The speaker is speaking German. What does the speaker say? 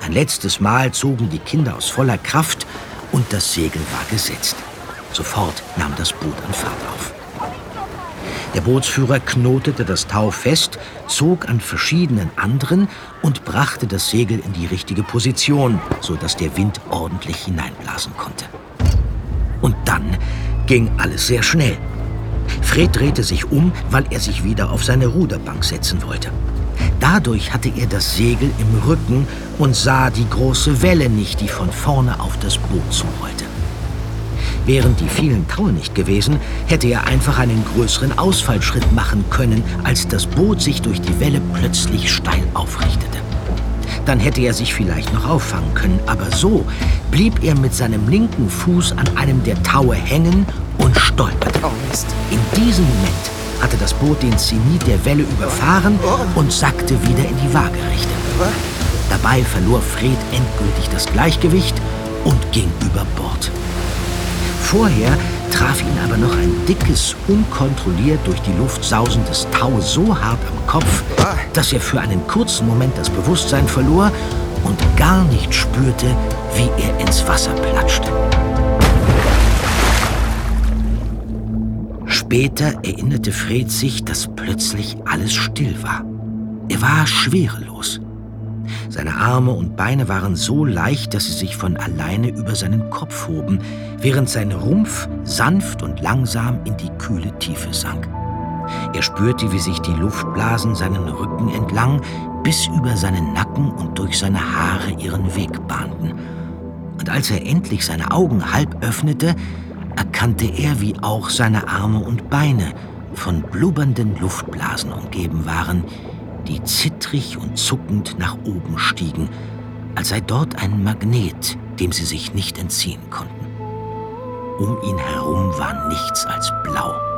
Ein letztes Mal zogen die Kinder aus voller Kraft und das Segel war gesetzt. Sofort nahm das Boot an Fahrt auf. Der Bootsführer knotete das Tau fest, zog an verschiedenen anderen und brachte das Segel in die richtige Position, sodass der Wind ordentlich hineinblasen konnte. Und dann ging alles sehr schnell. Fred drehte sich um, weil er sich wieder auf seine Ruderbank setzen wollte. Dadurch hatte er das Segel im Rücken und sah die große Welle nicht, die von vorne auf das Boot zurollte. Wären die vielen Taue nicht gewesen, hätte er einfach einen größeren Ausfallschritt machen können, als das Boot sich durch die Welle plötzlich steil aufrichtete. Dann hätte er sich vielleicht noch auffangen können, aber so blieb er mit seinem linken Fuß an einem der Taue hängen und stolperte. Oh Mist. In diesem Moment hatte das Boot den Zenit der Welle überfahren und sackte wieder in die Waagerechte. Dabei verlor Fred endgültig das Gleichgewicht und ging über Bord. Vorher traf ihn aber noch ein dickes, unkontrolliert durch die Luft sausendes Tau so hart am Kopf, dass er für einen kurzen Moment das Bewusstsein verlor und gar nicht spürte, wie er ins Wasser platschte. Später erinnerte Fred sich, dass plötzlich alles still war. Er war schwerelos. Seine Arme und Beine waren so leicht, dass sie sich von alleine über seinen Kopf hoben, während sein Rumpf sanft und langsam in die kühle Tiefe sank. Er spürte, wie sich die Luftblasen seinen Rücken entlang bis über seinen Nacken und durch seine Haare ihren Weg bahnten. Und als er endlich seine Augen halb öffnete, erkannte er, wie auch seine Arme und Beine von blubbernden Luftblasen umgeben waren, die zittrig und zuckend nach oben stiegen, als sei dort ein Magnet, dem sie sich nicht entziehen konnten. Um ihn herum war nichts als blau.